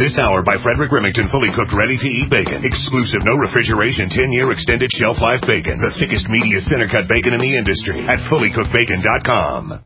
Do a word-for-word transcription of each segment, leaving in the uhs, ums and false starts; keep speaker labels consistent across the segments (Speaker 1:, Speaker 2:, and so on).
Speaker 1: This hour by Frederick Remington, fully cooked, ready-to-eat bacon. Exclusive, no refrigeration, ten-year extended shelf life bacon. The thickest, meatiest, center-cut bacon in the industry at fully cooked bacon dot com.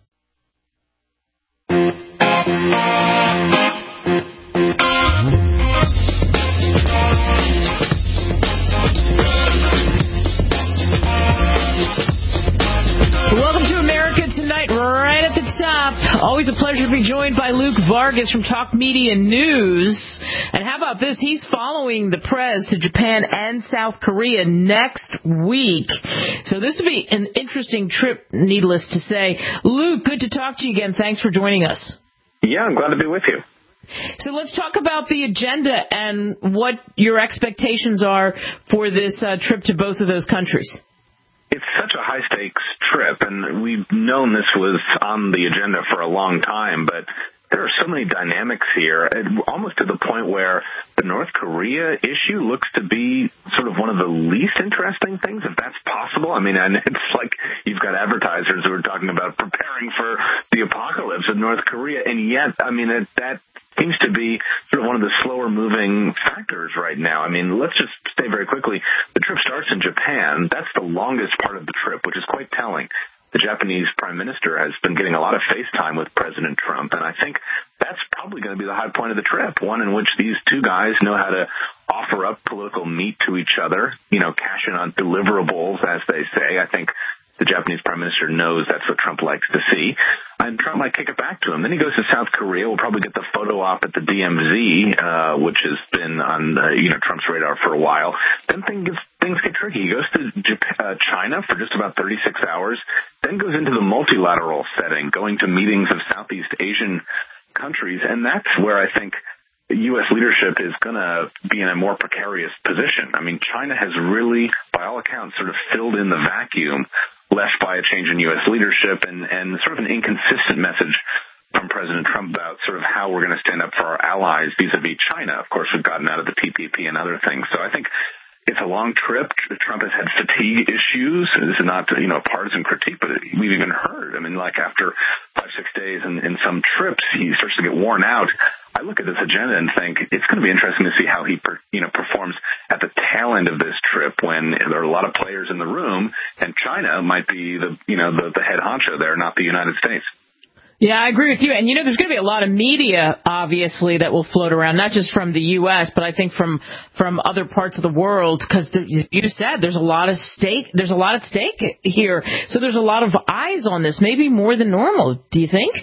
Speaker 2: Welcome to America Tonight, right at the top. Always a pleasure to be joined by Luke Vargas from Talk Media News. And how about this? He's following the Prez to Japan and South Korea next week. So this will be an interesting trip, needless to say. Luke, good to talk to you again. Thanks for joining us.
Speaker 3: Yeah, I'm glad to be with you.
Speaker 2: So let's talk about the agenda and what your expectations are for this uh, trip to both of those countries.
Speaker 3: It's such a high-stakes trip, and we've known this was on the agenda for a long time, but there are so many dynamics here, almost to the point where the North Korea issue looks to be sort of one of the least interesting things, if that's possible. I mean, and it's like you've got advertisers who are talking about preparing for the apocalypse in North Korea, and yet, I mean, it, that seems to be sort of one of the slower-moving factors right now. I mean, let's just say very quickly, the trip starts in Japan. That's the longest part of the trip, which is quite telling. The Japanese prime minister has been getting a lot of FaceTime with President Trump, and I think that's probably going to be the high point of the trip, one in which these two guys know how to offer up political meat to each other, you know, cash in on deliverables, as they say. I think the Japanese prime minister knows that's what Trump likes to see, and Trump might kick it back to him. Then he goes to South Korea. We'll probably get the photo op at the D M Z, uh, which has been on uh, you know Trump's radar for a while. Then things things get tricky. He goes to Japan, uh, China for just about thirty-six hours, then goes into the multilateral setting, going to meetings of Southeast Asian countries, and that's where I think U S leadership is going to be in a more precarious position. I mean, China has really, by all accounts, sort of filled in the vacuum left by a change in U S leadership and, and sort of an inconsistent message from President Trump about sort of how we're going to stand up for our allies vis-a-vis China. Of course, we've gotten out of the T P P and other things. So I think it's a long trip. Trump has had fatigue issues. This is not, you know, a partisan critique, but we've even heard. I mean, like after five, six days in, in some trips, he starts to get worn out. I look at this agenda and think it's going to be interesting to see how he, per, you know, performs at the tail end of this trip when there are a lot of players in the room, and China might be the, you know, the, the head honcho there, not the United States.
Speaker 2: Yeah, I agree with you. And, you know, there's going to be a lot of media, obviously, that will float around, not just from the U S, but I think from from other parts of the world, because you said there's a lot of stake. There's a lot at stake here. So there's a lot of eyes on this, maybe more than normal. Do you think?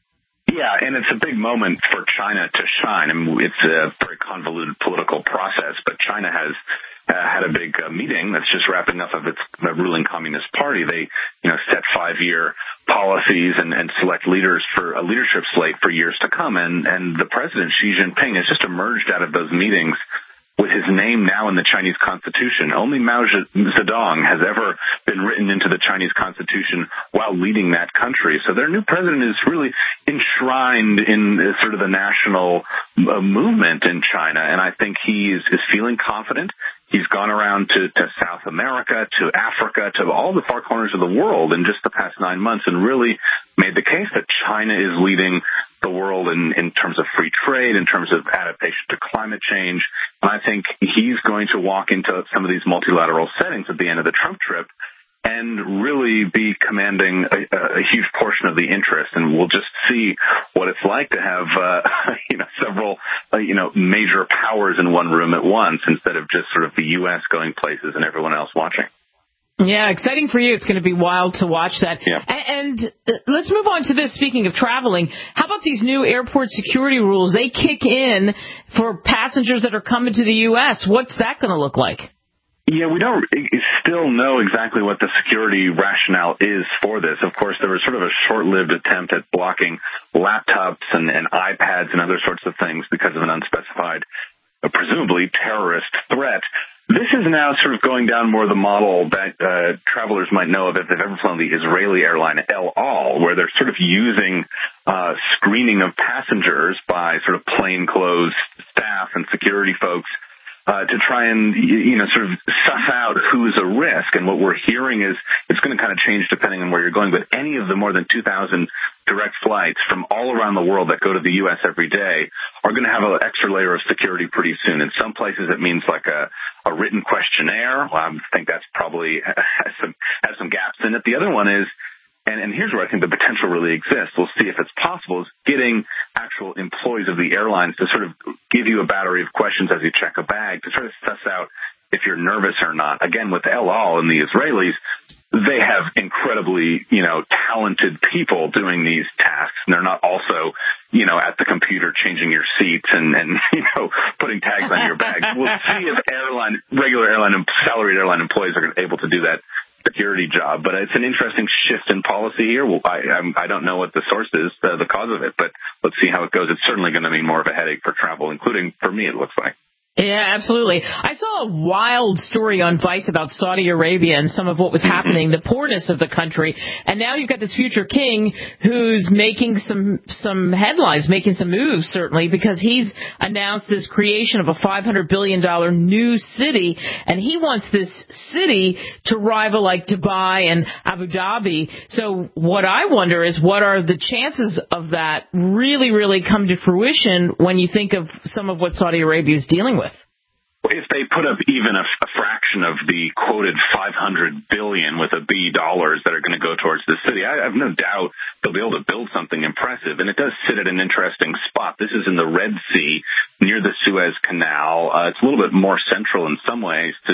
Speaker 3: Yeah, and it's a big moment for China to shine. I mean, it's a very convoluted political process, but China has uh, had a big uh, meeting that's just wrapping up of its uh, ruling Communist Party. They, you know, set five-year policies and, and select leaders for a leadership slate for years to come. And, and the president, Xi Jinping, has just emerged out of those meetings with his name now in the Chinese Constitution. Only Mao Zedong has ever been written into the Chinese Constitution while leading that country. So their new president is really enshrined in sort of the national uh, movement in China, and I think he is, is feeling confident. He's gone around to, to South America, to Africa, to all the far corners of the world in just the past nine months and really made the case that China is leading the world in, in terms of free trade, in terms of adaptation to climate change. And I think he's going to walk into some of these multilateral settings at the end of the Trump trip and really be commanding a, a huge portion of the interest. And we'll just see what it's like to have, uh, you know, several, uh, you know, major powers in one room at once instead of just sort of the U S going places and everyone else watching.
Speaker 2: Yeah, exciting for you. It's going to be wild to watch that.
Speaker 3: Yeah.
Speaker 2: And, and uh, let's move on to this. Speaking of traveling, how about these new airport security rules? They kick in for passengers that are coming to the U S. What's that going to look like?
Speaker 3: Yeah, we don't still know exactly what the security rationale is for this. Of course, there was sort of a short-lived attempt at blocking laptops and, and iPads and other sorts of things because of an unspecified, uh, presumably terrorist threat. This is now sort of going down more the model that uh, travelers might know of if they've ever flown the Israeli airline El Al, where they're sort of using uh, screening of passengers by sort of plainclothes staff and security folks uh, to try and, you know, sort of suss out who's a risk. And what we're hearing is it's going to kind of change depending on where you're going. But any of the more than two thousand direct flights from all around the world that go to the U S every day are going to have an extra layer of security pretty soon. In some places, it means like a, a written questionnaire. Well, I think that's probably has some, has some gaps in it. The other one is, and, and here's where I think the potential really exists. We'll see if it's possible, is getting actual employees of the airlines to sort of give you a battery of questions as you check a bag to sort of suss out if you're nervous or not. Again, with El Al and the Israelis, they have incredibly, you know, talented people doing these tasks, and they're not also, you know, at the computer changing your seats and, and you know, putting tags on your bags. We'll see if airline, regular airline, salaried airline employees are able to do that security job. But it's an interesting shift in policy here. Well, I, I'm, I don't know what the source is, uh, the cause of it, but let's see how it goes. It's certainly going to mean more of a headache for travel, including for me, it looks like.
Speaker 2: Yeah, absolutely. I saw a wild story on Vice about Saudi Arabia and some of what was happening, the poorness of the country. And now you've got this future king who's making some some headlines, making some moves, certainly, because he's announced this creation of a five hundred billion dollars new city, and he wants this city to rival like Dubai and Abu Dhabi. So what I wonder is, what are the chances of that really, really come to fruition when you think of some of what Saudi Arabia is dealing with?
Speaker 3: If they put up even a, a fraction of the quoted five hundred billion with a B dollars that are going to go towards the city, I have no doubt they'll be able to build something impressive. And it does sit at an interesting spot. This is in the Red Sea near the Suez Canal. Uh, it's a little bit more central in some ways to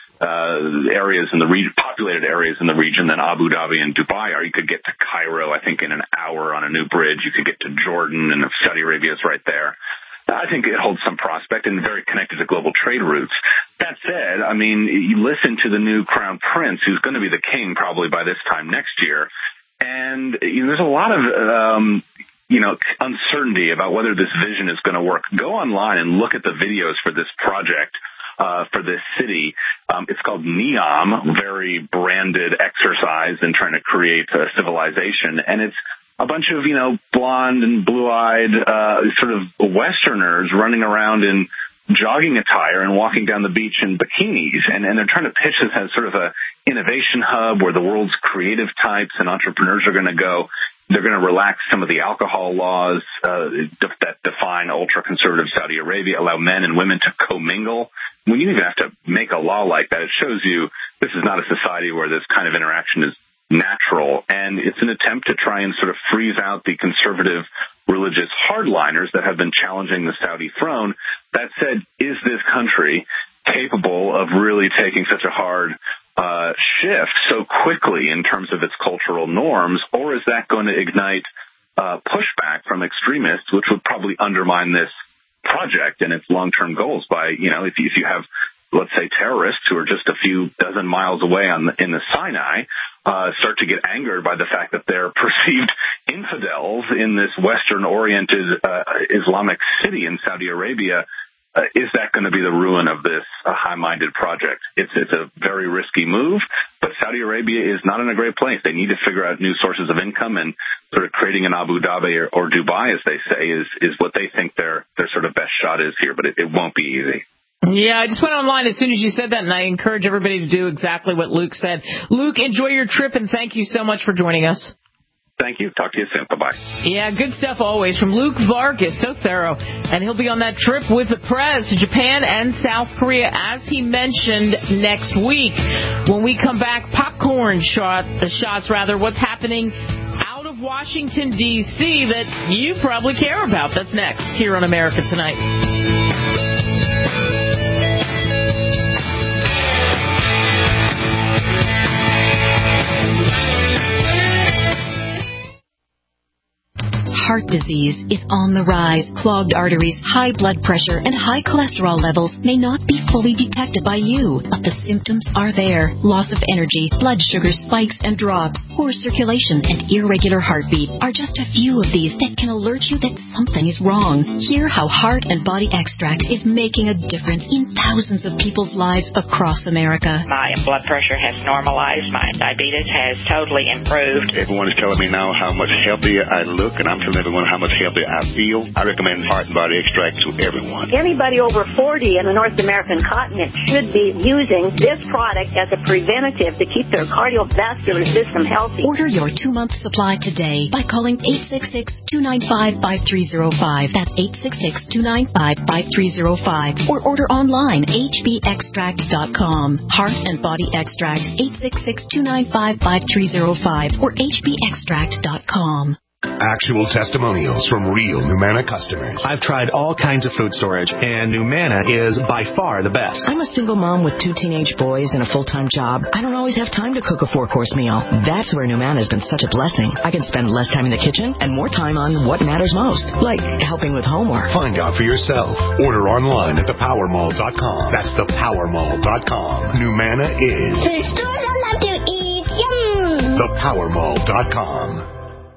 Speaker 3: uh, areas in the region, populated areas in the region than Abu Dhabi and Dubai are. You could get to Cairo, I think, in an hour on a new bridge. You could get to Jordan, and Saudi Arabia is right there. I think it holds some prospect and very connected to global trade routes. That said, I mean, you listen to the new crown prince, who's going to be the king probably by this time next year, and you know, there's a lot of, um, you know, uncertainty about whether this vision is going to work. Go online and look at the videos for this project. Uh, for this city. Um, it's called NEOM, very branded exercise in trying to create a civilization. And it's a bunch of, you know, blonde and blue-eyed uh, sort of Westerners running around in jogging attire and walking down the beach in bikinis. And, and they're trying to pitch this as sort of a innovation hub where the world's creative types and entrepreneurs are going to go. They're going to relax some of the alcohol laws uh, that define ultra-conservative Saudi Arabia, allow men and women to commingle. When you even have to make a law like that, it shows you this is not a society where this kind of interaction is natural. And it's an attempt to try and sort of freeze out the conservative religious hardliners that have been challenging the Saudi throne. That said, is this country capable of really taking such a hard Uh, shift so quickly in terms of its cultural norms, or is that going to ignite uh, pushback from extremists, which would probably undermine this project and its long-term goals by, you know, if you, if you have, let's say, terrorists who are just a few dozen miles away on the, in the Sinai, uh, start to get angered by the fact that they're perceived infidels in this Western-oriented uh, Islamic city in Saudi Arabia. Uh, is that going to be the ruin of this uh, high-minded project? It's it's a very risky move, but Saudi Arabia is not in a great place. They need to figure out new sources of income, and sort of creating an Abu Dhabi or, or Dubai, as they say, is is what they think their their sort of best shot is here. But it, it won't be easy.
Speaker 2: Yeah, I just went online as soon as you said that, and I encourage everybody to do exactly what Luke said. Luke, enjoy your trip, and thank you so much for joining us.
Speaker 3: Thank you. Talk to you soon. Bye-bye.
Speaker 2: Yeah, good stuff always from Luke Vargas. So thorough. And he'll be on that trip with the Prez to Japan and South Korea, as he mentioned, next week. When we come back, popcorn shot, uh, shots, rather, what's happening out of Washington, D C that you probably care about. That's next here on America Tonight.
Speaker 4: Heart disease is on the rise. Clogged arteries, high blood pressure, and high cholesterol levels may not be fully detected by you, but the symptoms are there. Loss of energy, blood sugar spikes and drops, poor circulation, and irregular heartbeat are just a few of these that can alert you that something is wrong. Hear how Heart and Body Extract is making a difference in thousands of people's lives across America.
Speaker 5: My blood pressure has normalized. My diabetes has totally improved.
Speaker 6: Everyone is telling me now how much healthier I look, and I'm telling everyone how much healthier I feel. I recommend Heart and Body Extract to everyone.
Speaker 7: Anybody over forty in the North American incontinent should be using this product as a preventative to keep their cardiovascular system healthy.
Speaker 4: Order your two-month supply today by calling eight six six, two nine five, five three zero five. That's eight six six, two nine five, five three zero five. Or order online, h b extract dot com. Hearth and Body Extracts, eight six six, two nine five, five three zero five or h b extract dot com.
Speaker 1: Actual testimonials from real Numanna customers.
Speaker 8: I've tried all kinds of food storage, and Numanna is by far the best.
Speaker 9: I'm a single mom with two teenage boys and a full-time job. I don't always have time to cook a four-course meal. That's where Numanna has been such a blessing. I can spend less time in the kitchen and more time on what matters most, like helping with homework.
Speaker 1: Find out for yourself. Order online at the power mall dot com. That's the power mall dot com. Numanna is
Speaker 10: the stores I love to eat. Yum!
Speaker 1: the power mall dot com.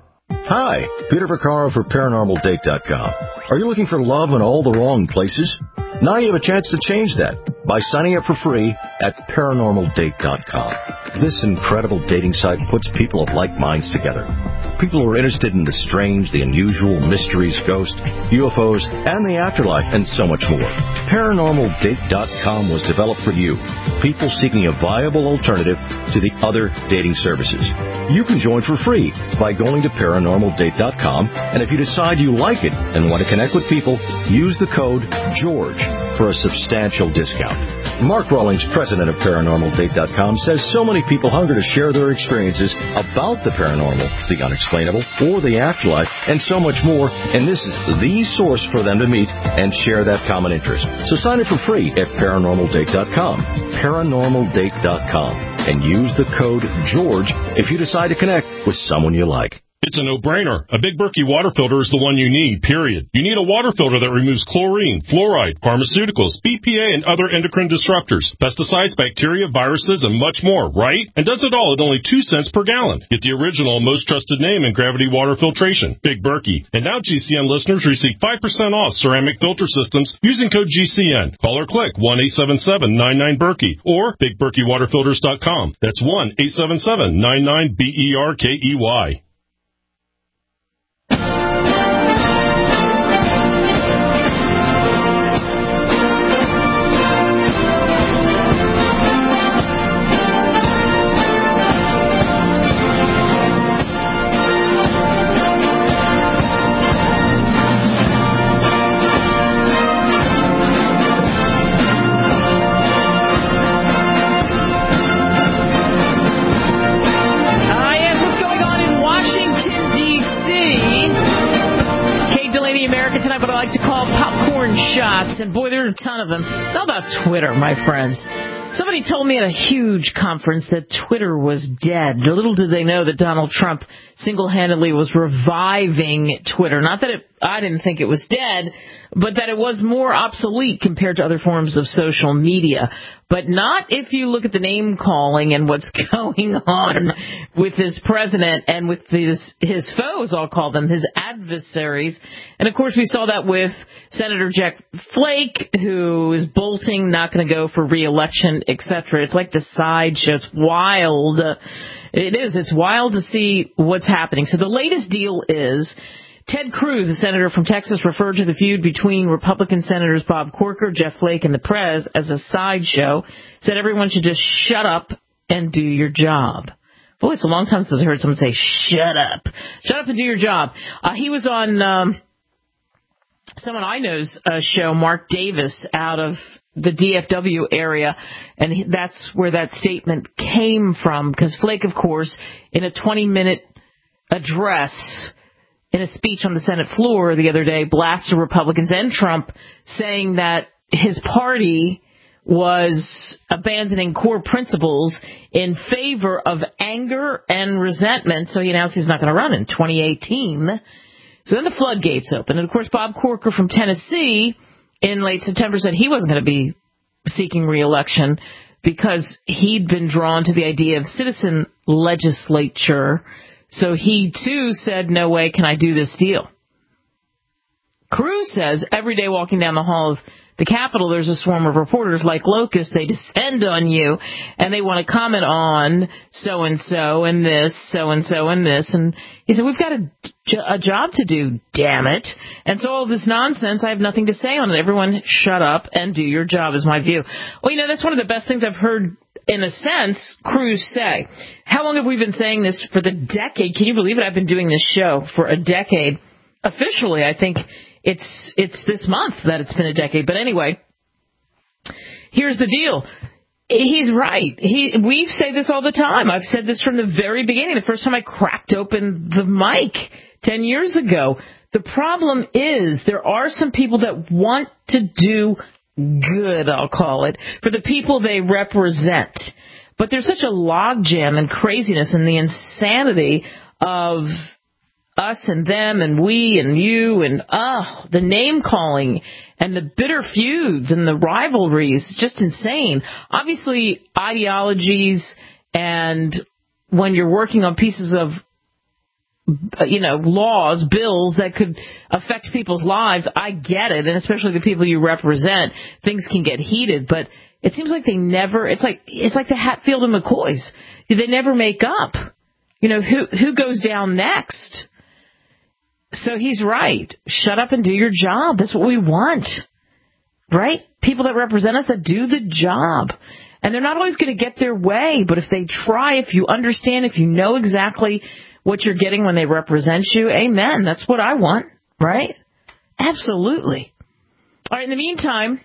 Speaker 11: Hi, Peter Vaccaro for paranormal date dot com. Are you looking for love in all the wrong places? Now you have a chance to change that by signing up for free at paranormal date dot com. This incredible dating site puts people of like minds together. People who are interested in the strange, the unusual, mysteries, ghosts, U F Os, and the afterlife, and so much more. paranormal date dot com was developed for you, people seeking a viable alternative to the other dating services. You can join for free by going to paranormal date dot com, and if you decide you like it and want to connect with people, use the code GEORGE for a substantial discount. Mark Rawlings, president of paranormal date dot com, says so many people hunger to share their experiences about the paranormal, the unexplainable, or the afterlife, and so much more, and this is the source for them to meet and share that common interest. So sign up for free at paranormal date dot com, paranormal date dot com, and use the code GEORGE if you decide to connect with someone you like.
Speaker 12: It's a no-brainer. A Big Berkey water filter is the one you need, period. You need a water filter that removes chlorine, fluoride, pharmaceuticals, B P A, and other endocrine disruptors, pesticides, bacteria, viruses, and much more, right? And does it all at only two cents per gallon. Get the original, most trusted name in gravity water filtration, Big Berkey. And now G C N listeners receive five percent off ceramic filter systems using code G C N. Call or click one eight seven seven, nine nine, Berkey or big berkey water filters dot com. That's one eight seven seven, nine nine, B E R K E Y.
Speaker 2: Tonight, what I like to call popcorn shots, and boy, there are a ton of them. It's all about Twitter, my friends. Somebody told me at a huge conference that Twitter was dead. Little did they know that Donald Trump single-handedly was reviving Twitter. Not that it, I didn't think it was dead, but that it was more obsolete compared to other forms of social media. But not if you look at the name-calling and what's going on with this president and with his, his foes, I'll call them, his adversaries. And, of course, we saw that with Senator Jeff Flake, who is bolting, not going to go for re-election, et cetera. It's like the sideshow. It's wild. It is. It's wild to see what's happening. So the latest deal is Ted Cruz, a senator from Texas, referred to the feud between Republican Senators Bob Corker, Jeff Flake, and the Prez as a sideshow, said everyone should just shut up and do your job. Boy, it's a long time since I heard someone say, shut up. Shut up and do your job. Uh, he was on um, someone I know's uh, show, Mark Davis, out of the D F W area, and he, that's where that statement came from, because Flake, of course, in a twenty-minute address in a speech on the Senate floor the other day, blasted Republicans and Trump, saying that his party was abandoning core principles in favor of anger and resentment, so he announced he's not going to run in twenty eighteen. So then the floodgates opened. And, of course, Bob Corker from Tennessee in late September said he wasn't going to be seeking re-election because he'd been drawn to the idea of citizen legislature. So he, too, said, no way can I do this deal. Cruz says every day walking down the hall of the Capitol, there's a swarm of reporters like locusts. They descend on you, and they want to comment on so-and-so and this, so-and-so and this. And he said, we've got a, a job to do, damn it. And so all this nonsense, I have nothing to say on it. Everyone shut up and do your job is my view. Well, you know, that's one of the best things I've heard, in a sense, Cruz say. How long have we been saying this? For the decade. Can you believe it? I've been doing this show for a decade. Officially, I think It's it's this month that it's been a decade. But anyway, here's the deal. He's right. He we say this all the time. I've said this from the very beginning, the first time I cracked open the mic ten years ago. The problem is there are some people that want to do good, I'll call it, for the people they represent. But there's such a logjam and craziness and the insanity of us and them and we and you and uh, the name-calling and the bitter feuds and the rivalries. Just insane. Obviously, ideologies and when you're working on pieces of, you know, laws, bills that could affect people's lives, I get it, and especially the people you represent, things can get heated, but it seems like they never, it's like it's like the Hatfield and McCoys. They never make up. You know, who who goes down next? So he's right. Shut up and do your job. That's what we want, right? People that represent us that do the job. And they're not always going to get their way, but if they try, if you understand, if you know exactly what you're getting when they represent you, amen. That's what I want, right? Absolutely. All right, in the meantime,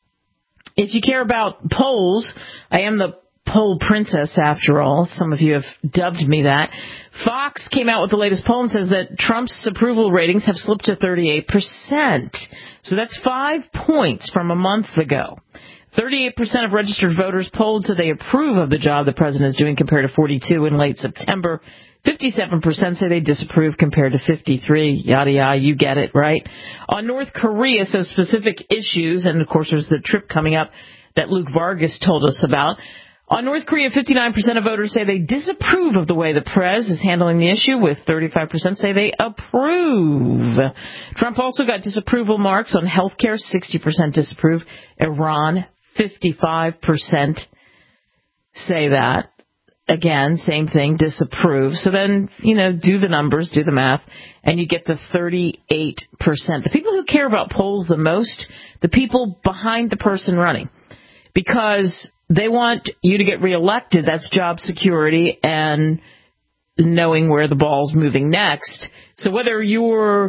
Speaker 2: if you care about polls, I am the poll princess, after all. Some of you have dubbed me that. Fox came out with the latest poll and says that Trump's approval ratings have slipped to thirty-eight percent. So that's five points from a month ago. thirty-eight percent of registered voters polled said they approve of the job the president is doing compared to forty-two in late September. fifty-seven percent say they disapprove compared to fifty-three. Yada, yada, you get it, right? On North Korea, so specific issues, and of course there's the trip coming up that Luke Vargas told us about. On North Korea, fifty-nine percent of voters say they disapprove of the way the prez is handling the issue, with thirty-five percent say they approve. Trump also got disapproval marks on health care, sixty percent disapprove. Iran, fifty-five percent say that. Again, same thing, disapprove. So then, you know, do the numbers, do the math, and you get the thirty-eight percent. The people who care about polls the most, the people behind the person running. Because they want you to get reelected. That's job security and knowing where the ball's moving next. So whether you're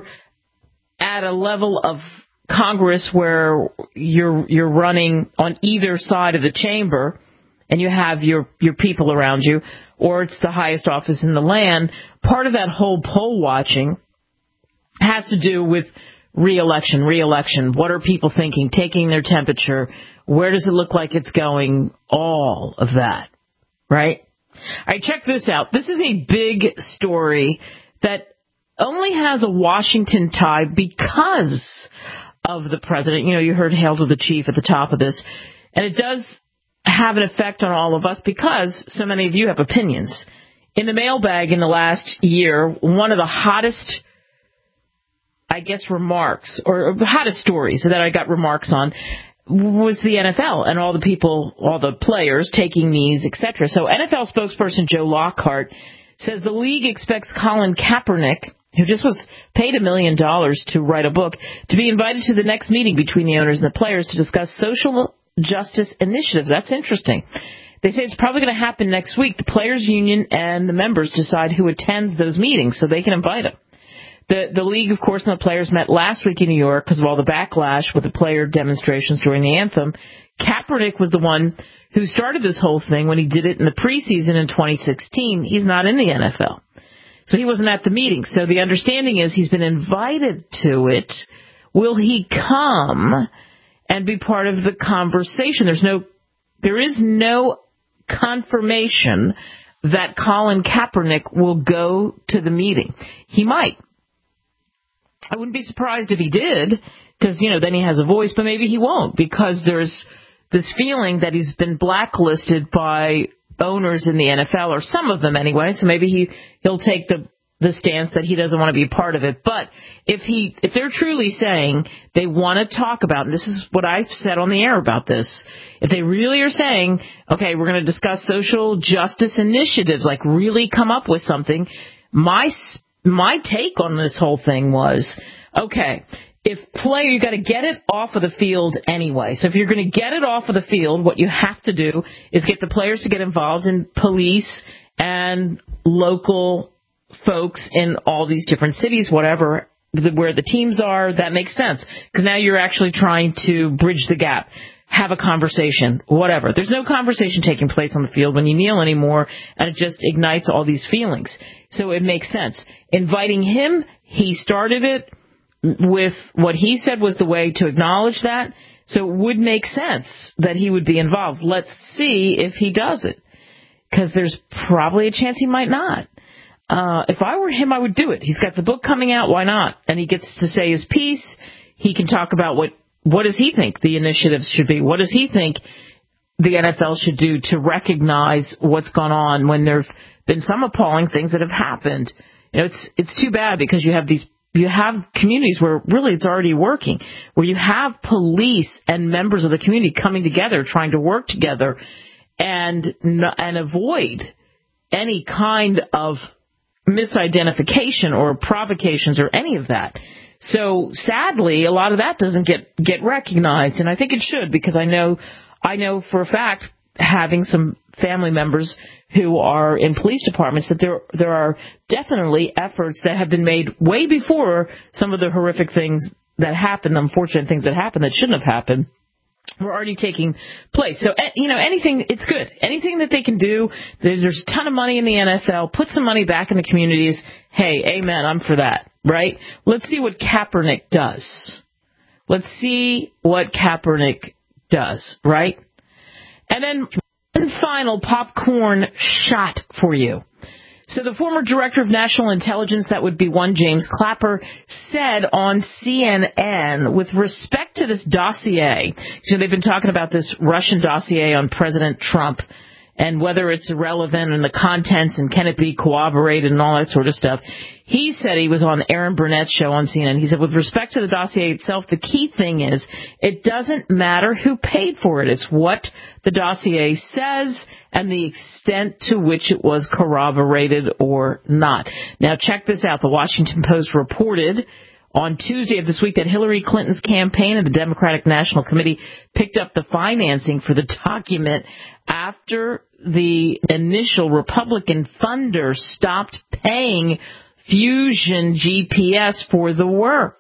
Speaker 2: at a level of Congress where you're you're running on either side of the chamber and you have your, your people around you, or it's the highest office in the land, part of that whole poll watching has to do with Re-election, re-election. What are people thinking? Taking their temperature. Where does it look like it's going? All of that, right? All right, check this out. This is a big story that only has a Washington tie because of the president. You know, you heard Hail to the Chief at the top of this. And it does have an effect on all of us because so many of you have opinions. In the mailbag in the last year, one of the hottest I guess remarks, or hottest stories that I got remarks on, was the N F L and all the people, all the players taking knees, et cetera. So N F L spokesperson Joe Lockhart says the league expects Colin Kaepernick, who just was paid a million dollars to write a book, to be invited to the next meeting between the owners and the players to discuss social justice initiatives. That's interesting. They say it's probably going to happen next week. The players' union and the members decide who attends those meetings so they can invite them. The the league, of course, and the players met last week in New York because of all the backlash with the player demonstrations during the anthem. Kaepernick was the one who started this whole thing when he did it in the preseason in twenty sixteen. He's not in the N F L. So he wasn't at the meeting. So the understanding is he's been invited to it. Will he come and be part of the conversation? There's no, there is no confirmation that Colin Kaepernick will go to the meeting. He might. I wouldn't be surprised if he did, because, you know, then he has a voice, but maybe he won't, because there's this feeling that he's been blacklisted by owners in the N F L, or some of them anyway, so maybe he, he'll take the the stance that he doesn't want to be a part of it. But if he, if they're truly saying they want to talk about, and this is what I've said on the air about this, if they really are saying, okay, we're going to discuss social justice initiatives, like really come up with something, my my take on this whole thing was, okay, if player, you got to get it off of the field anyway. So if you're going to get it off of the field, what you have to do is get the players to get involved in police and local folks in all these different cities, whatever, where the teams are. That makes sense, because now you're actually trying to bridge the gap, have a conversation, whatever. There's no conversation taking place on the field when you kneel anymore, and it just ignites all these feelings. So it makes sense. Inviting him, he started it with what he said was the way to acknowledge that. So it would make sense that he would be involved. Let's see if he does it, because there's probably a chance he might not. Uh, if I were him, I would do it. He's got the book coming out. Why not? And he gets to say his piece. He can talk about what, what does he think the initiatives should be? What does he think the N F L should do to recognize what's gone on when there have been some appalling things that have happened? You know, it's, it's too bad, because you have these, you have communities where really it's already working, where you have police and members of the community coming together, trying to work together and, and avoid any kind of misidentification or provocations or any of that. So sadly, a lot of that doesn't get, get recognized, and I think it should, because I know, I know for a fact, having some family members who are in police departments, that there, there are definitely efforts that have been made way before some of the horrific things that happened, unfortunate things that happened that shouldn't have happened, were already taking place. So, you know, anything, it's good. Anything that they can do, there's a ton of money in the N F L, put some money back in the communities. Hey, amen, I'm for that, right? Let's see what Kaepernick does. Let's see what Kaepernick does, right? And then one final popcorn shot for you. So the former director of national intelligence, that would be one James Clapper, said on C N N with respect to this dossier, so they've been talking about this Russian dossier on President Trump and whether it's irrelevant and the contents and can it be corroborated and all that sort of stuff. He said, he was on Aaron Burnett's show on C N N, he said, with respect to the dossier itself, the key thing is it doesn't matter who paid for it. It's what the dossier says and the extent to which it was corroborated or not. Now, check this out. The Washington Post reported on Tuesday of this week that Hillary Clinton's campaign and the Democratic National Committee picked up the financing for the document after the initial Republican funder stopped paying Fusion G P S for the work.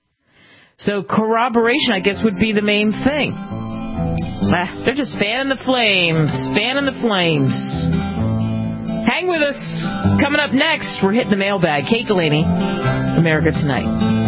Speaker 2: So corroboration, I guess, would be the main thing. Ah, they're just fanning the flames, fanning the flames. Hang with us. Coming up next, we're hitting the mailbag. Kate Delaney, America Tonight.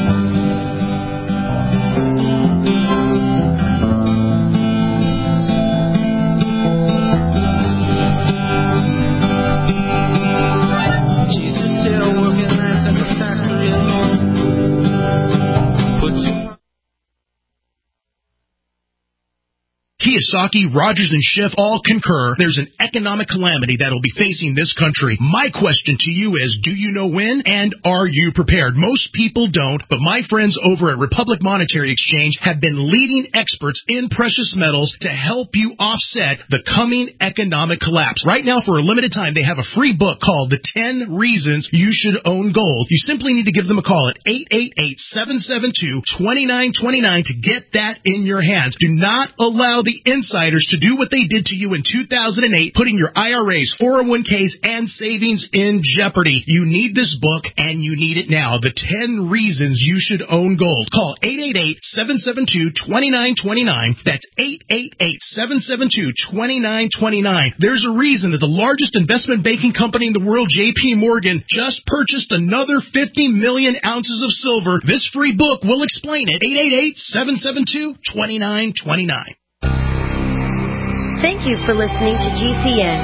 Speaker 13: Kiyosaki, Rogers, and Schiff all concur there's an economic calamity that will be facing this country. My question to you is, do you know when, and are you prepared? Most people don't, but my friends over at Republic Monetary Exchange have been leading experts in precious metals to help you offset the coming economic collapse. Right now, for a limited time, they have a free book called The ten Reasons You Should Own Gold. You simply need to give them a call at eight eight eight, seven seven two, two nine two nine to get that in your hands. Do not allow the insiders to do what they did to you in two thousand eight, putting your I R As, four oh one k's, and savings in jeopardy. You need this book, and you need it now. The ten Reasons You Should Own Gold. Call eight eight eight, seven seven two, two nine two nine. That's eight eight eight, seven seven two, two nine two nine. There's a reason that the largest investment banking company in the world, J P Morgan, just purchased another fifty million ounces of silver. This free book will explain it. eight eight eight, seven seven two, two nine two nine.
Speaker 14: Thank you for listening to G C N.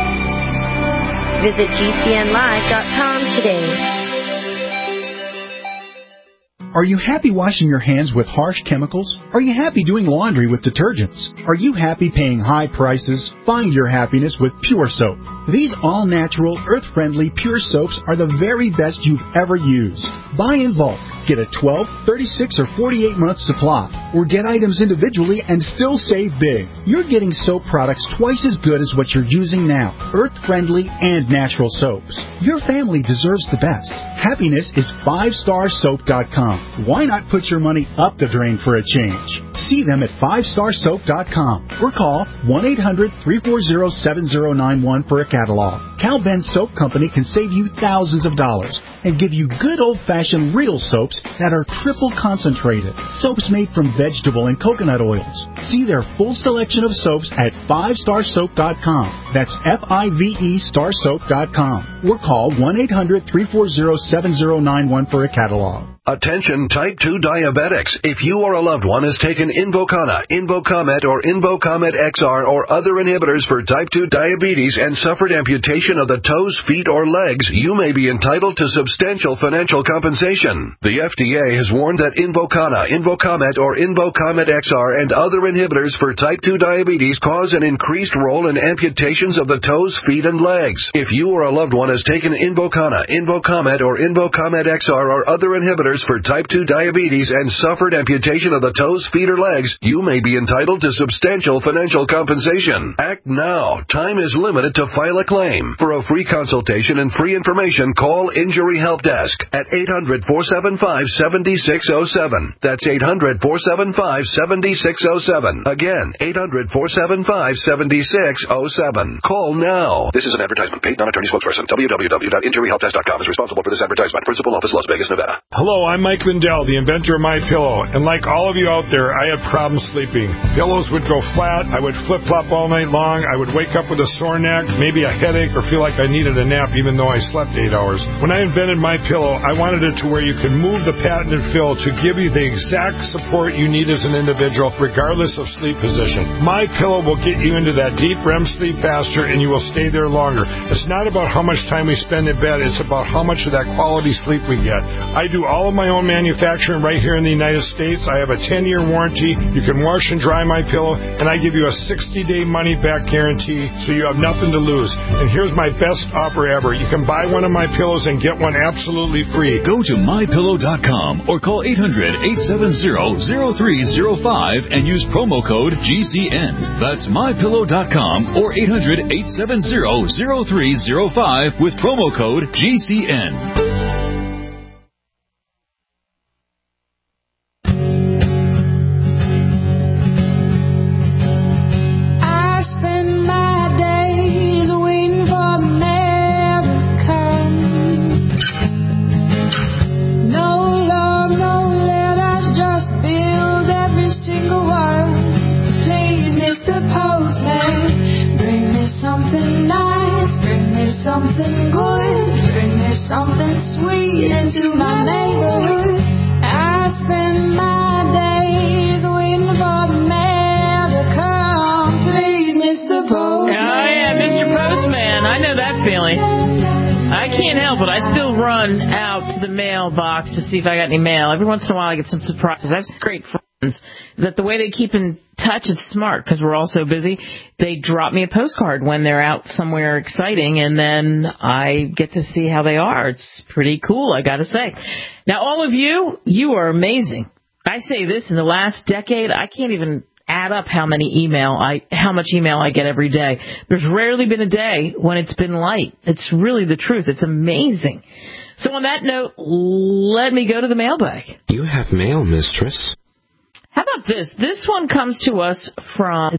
Speaker 14: Visit G C N live dot com today.
Speaker 15: Are you happy washing your hands with harsh chemicals? Are you happy doing laundry with detergents? Are you happy paying high prices? Find your happiness with Pure Soap. These all-natural, earth-friendly Pure Soaps are the very best you've ever used. Buy in bulk. Get a twelve, thirty-six, or forty-eight month supply, or get items individually and still save big. You're getting soap products twice as good as what you're using now, earth-friendly and natural soaps. Your family deserves the best. Happiness is five star soap dot com. Why not put your money up the drain for a change? See them at five star soap dot com or call one eight hundred, three four zero, seven zero nine one for a catalog. Cal Ben Soap Company can save you thousands of dollars and give you good old-fashioned real soaps that are triple concentrated. Soaps made from vegetable and coconut oils. See their full selection of soaps at five star soap dot com. That's F I V E star soap dot com. Or call one eight hundred, three four zero, seven zero nine one for a catalog.
Speaker 16: Attention type two diabetics. If you or a loved one has taken Invokana, Invocomet, or Invocomet X R or other inhibitors for type two diabetes and suffered amputation of the toes, feet, or legs, you may be entitled to substantial financial compensation. The F D A has warned that Invokana, Invocomet, or Invocomet X R and other inhibitors for type two diabetes cause an increased role in amputations of the toes, feet, and legs. If you or a loved one has taken Invokana, Invocomet, or Invocomet X R or other inhibitors for type two diabetes and suffered amputation of the toes, feet, or legs, you may be entitled to substantial financial compensation. Act now. Time is limited to file a claim. For a free consultation and free information, call Injury Help Desk at eight hundred, four seven five, seven six zero seven. That's eight hundred, four seven five, seven six zero seven. Again, eight hundred, four seven five, seven six zero seven. Call now. This is an advertisement. Paid non-attorney spokesperson. w w w dot injury help desk dot com is responsible for this advertisement. Principal office, Las Vegas, Nevada.
Speaker 17: Hello, I'm Mike Lindell, the inventor of MyPillow, and like all of you out there, I had problems sleeping. Pillows would go flat, I would flip-flop all night long, I would wake up with a sore neck, maybe a headache, or feel like I needed a nap even though I slept eight hours. When I invented MyPillow, I wanted it to where you could move the patented fill to give you the exact support you need as an individual, regardless of sleep position. MyPillow will get you into that deep R E M sleep faster, and you will stay there longer. It's not about how much time we spend in bed, it's about how much of that quality sleep we get. I do all of my own manufacturing right here in the United States. I have a ten-year warranty. You can wash and dry MyPillow, and I give you a sixty-day money-back guarantee, so you have nothing to lose. And here's my best offer ever. You can buy one of my pillows and get one absolutely free.
Speaker 18: Go to my pillow dot com or call eight hundred, eight seven zero, zero three zero five and use promo code G C N. That's my pillow dot com or eight hundred, eight seven zero, zero three zero five with promo code G C N.
Speaker 19: Something good, bring me something sweet into my neighborhood. I spend my days waiting for the mail to come. Please, Mister Postman.
Speaker 2: Oh, yeah, Mister Postman. I know that feeling. I can't help it. I still run out to the mailbox to see if I got any mail. Every once in a while I get some surprises. I have some great friends that the way they keep in touch, it's smart because we're all so busy. They drop me a postcard when they're out somewhere exciting, and then I get to see how they are. It's pretty cool, I got to say. Now, all of you, you are amazing. I say this, in the last decade, I can't even add up how many email I, how much email I get every day. There's rarely been a day when it's been light. It's really the truth. It's amazing. So on that note, let me go to the mailbag.
Speaker 20: You have mail, mistress.
Speaker 2: How about this? This one comes to us from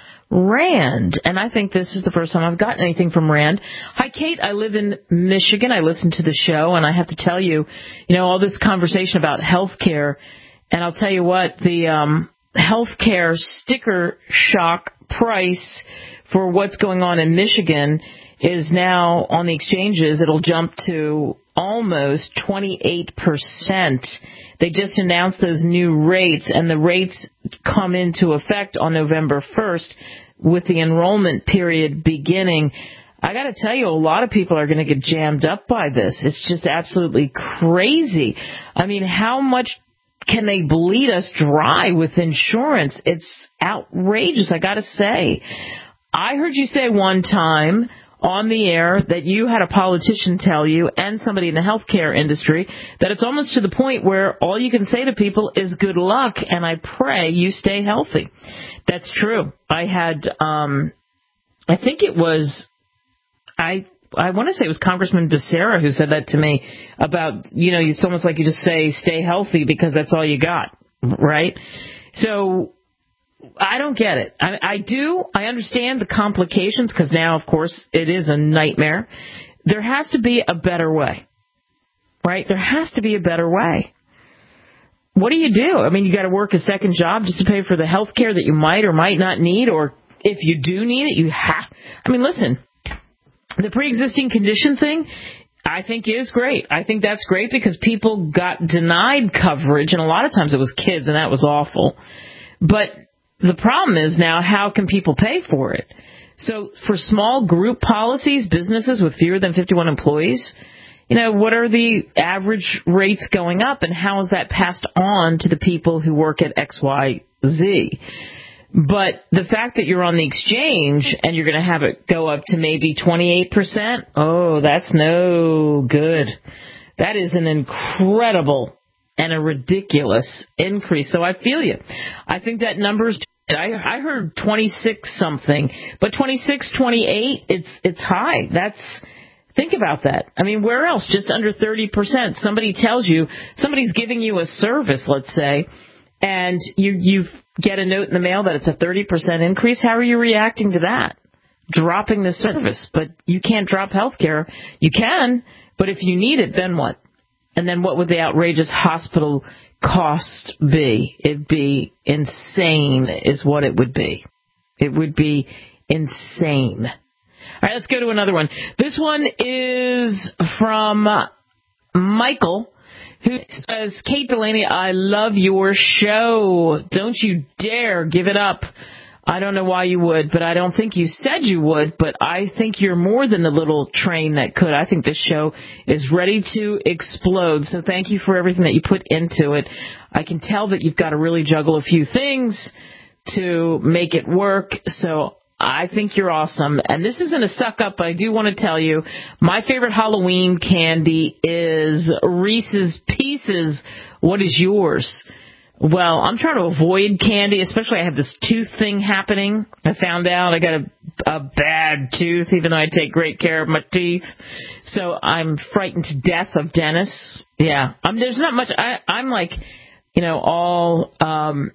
Speaker 2: Rand, and I think this is the first time I've gotten anything from Rand. Hi, Kate. I live in Michigan. I listen to the show, and I have to tell you, you know, all this conversation about health care, and I'll tell you what, the um, health care sticker shock price for what's going on in Michigan is now on the exchanges. It'll jump to almost twenty-eight percent. They just announced those new rates, and the rates come into effect on November first with the enrollment period beginning. I got to tell you, a lot of people are going to get jammed up by this. It's just absolutely crazy. I mean, how much can they bleed us dry with insurance? It's outrageous, I got to say. I heard you say one time on the air that you had a politician tell you, and somebody in the healthcare industry, that it's almost to the point where all you can say to people is good luck, and I pray you stay healthy. That's true. I had, um, I think it was, I I want to say it was Congressman Becerra who said that to me about, you know, it's almost like you just say stay healthy because that's all you got, right? So I don't get it. I, I do. I understand the complications because now, of course, it is a nightmare. There has to be a better way, right? There has to be a better way. What do you do? I mean, you got to work a second job just to pay for the health care that you might or might not need, or if you do need it, you have. I mean, listen, the pre-existing condition thing, I think is great. I think that's great because people got denied coverage, and a lot of times it was kids, and that was awful. But the problem is now, how can people pay for it? So for small group policies, businesses with fewer than fifty-one employees, you know, what are the average rates going up, and how is that passed on to the people who work at X Y Z? But the fact that you're on the exchange and you're going to have it go up to maybe twenty-eight percent, oh, that's no good. That is an incredible and a ridiculous increase. So I feel you. I think that number's, I, I heard twenty-six something, but twenty-six, twenty-eight, it's, it's high. That's, think about that. I mean, where else? Just under thirty percent. Somebody tells you, somebody's giving you a service, let's say, and you, you get a note in the mail that it's a thirty percent increase. How are you reacting to that? Dropping the service, but you can't drop health care. You can, but if you need it, then what? And then what would the outrageous hospital cost be? It'd be insane is what it would be. It would be insane. All right, let's go to another one. This one is from Michael, who says, Kate Delaney, I love your show. Don't you dare give it up. I don't know why you would, but I don't think you said you would, but I think you're more than a little train that could. I think this show is ready to explode, so thank you for everything that you put into it. I can tell that you've got to really juggle a few things to make it work, so I think you're awesome. And this isn't a suck-up, but I do want to tell you, my favorite Halloween candy is Reese's Pieces. What is yours? Well, I'm trying to avoid candy, especially I have this tooth thing happening. I found out I got a, a bad tooth, even though I take great care of my teeth. So I'm frightened to death of dentists. Yeah, I'm, there's not much. I, I'm like, you know, all, um,